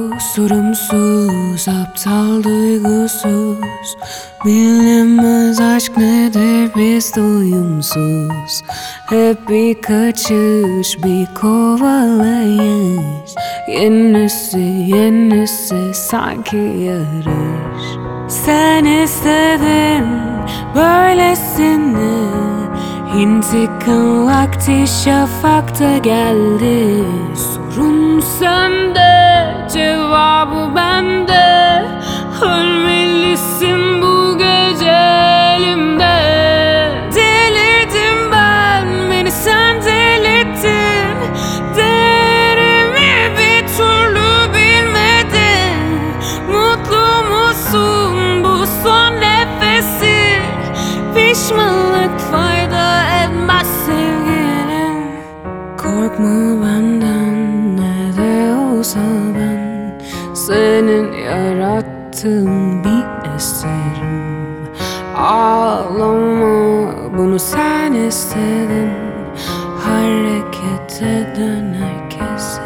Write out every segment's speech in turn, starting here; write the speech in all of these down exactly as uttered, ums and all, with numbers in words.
sorumsuz, aptal duygusuz. Bilemez aşk nedir, biz doyumsuz. Hep bir kaçış, bir kovalayış. Yenisi yenisi sanki yarış. Sen istedin böylesini. İntikam vakti şafakta geldi. Sorun sende, cevabı bende. Ölmelisin bu gece elimde. Delirdim ben, beni sen delirttin. Değerimi bir türlü bilmedin. Mutlu musun bu son nefesi? Pişmanlık fayda etmez sevgilim. Korkma benden, ne de olsa ben senin yarattığın bir eserim. Ağlama, bunu sen istedin. Hareket eden herkese.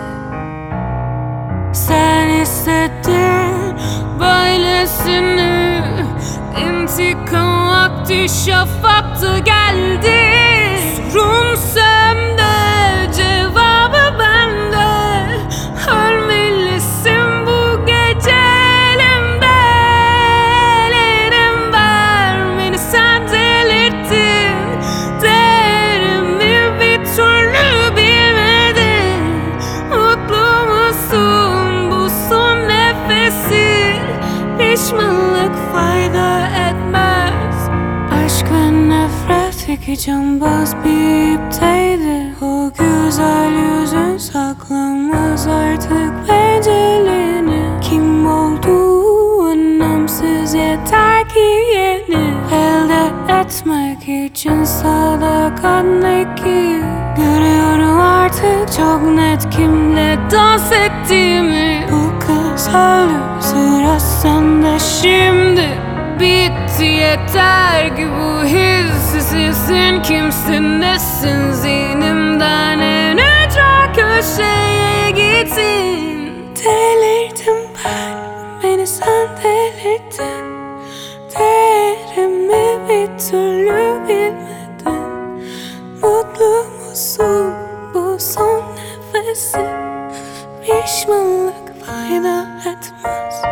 Sen istedin böylesini. İntikam vakti şafakta geldi. Sorun sende, cevabı bende. Ölmelisin bu gece elimde. Ellerim ver, beni sen delirttin. Değerimi bir türlü bilmedin. Mutlu musun bu son nefesi? Pişmanlık fayda etmez. Aşk ve nefret iki cambaz bir ipteydi. O güzel yüzün saklanmaz artık becelini. Kim olduğu önemsiz, yeter ki yeni. Elde etmek için sadakat ne ki? Görüyorum artık çok net kimle dans ettiğimi. Bu kız öldü, sıra sende şimdi. Bitti yeter ki bu hissizsin. Kimsin nesin, zihnimden en ücra köşeye gittin. Delirdim ben, beni sen delirttin. Değerimi bir türlü bilmedin. Mutlu musun bu son nefesi? Pişmanlık fayda etmez.